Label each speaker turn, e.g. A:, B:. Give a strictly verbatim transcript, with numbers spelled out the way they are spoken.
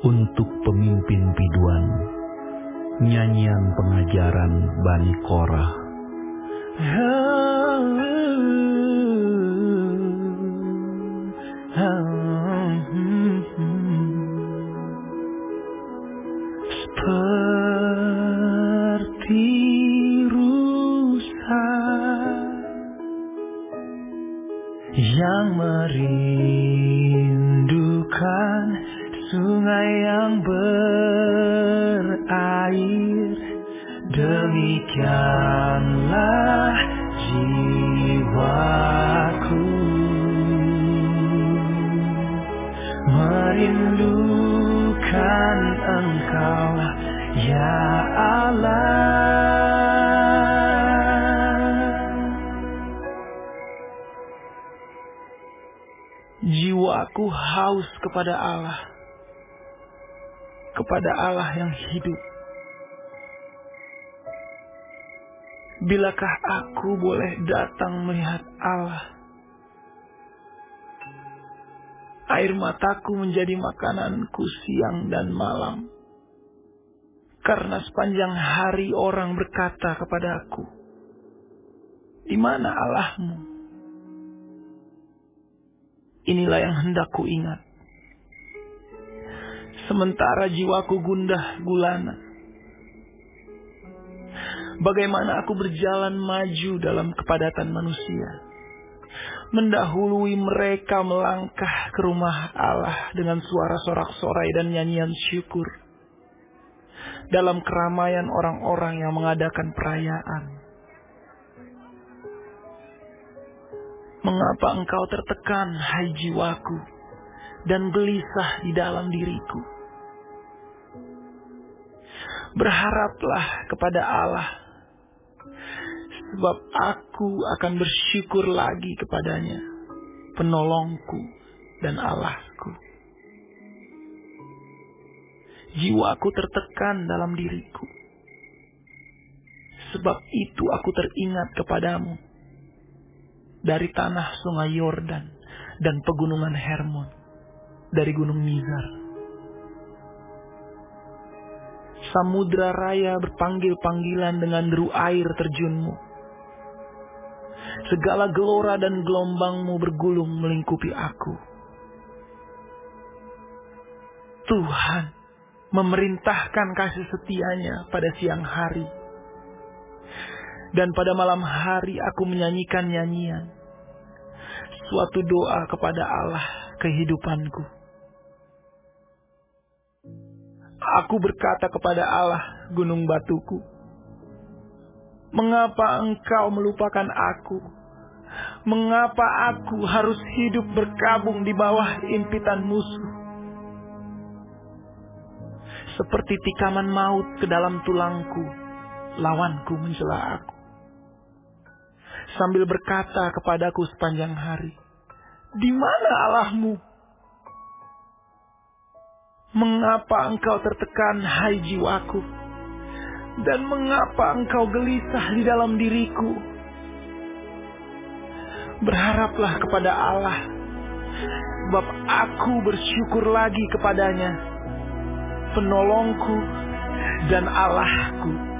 A: untuk pemimpin biduan, nyanyian pengajaran Bani Korah. Seperti rusa yang merindukan sungai yang berair, demikianlah jiwaku merindukan Engkau, ya Allah. Jiwaku haus kepada Allah, kepada Allah yang hidup. Bilakah aku boleh datang melihat Allah? Air mataku menjadi makananku siang dan malam, karena sepanjang hari orang berkata kepadaku, "Di mana Allahmu?" Inilah yang hendak ku ingat. Sementara jiwaku gundah gulana, bagaimana aku berjalan maju dalam kepadatan manusia, mendahului mereka melangkah ke rumah Allah dengan suara sorak-sorai dan nyanyian syukur, dalam keramaian orang-orang yang mengadakan perayaan. Mengapa engkau tertekan, hai jiwaku, dan gelisah di dalam diriku? Berharaplah kepada Allah, sebab aku akan bersyukur lagi kepadanya, penolongku dan Allahku. Jiwaku tertekan dalam diriku, sebab itu aku teringat kepadamu dari tanah sungai Yordan dan pegunungan Hermon, dari gunung Mizar. Samudra raya berpanggil-panggilan dengan deru air terjunmu. Segala gelora dan gelombangmu bergulung melingkupi aku. Tuhan memerintahkan kasih setianya pada siang hari, dan pada malam hari aku menyanyikan nyanyian, suatu doa kepada Allah kehidupanku. Aku berkata kepada Allah, gunung batuku, "Mengapa engkau melupakan aku? Mengapa aku harus hidup berkabung di bawah impitan musuh? Seperti tikaman maut ke dalam tulangku, lawanku mencela aku, sambil berkata kepadaku sepanjang hari, 'Di mana Allahmu?' Mengapa engkau tertekan, hai jiwaku? Dan mengapa engkau gelisah di dalam diriku? Berharaplah kepada Allah, sebab aku bersyukur lagi kepadanya, penolongku dan Allahku."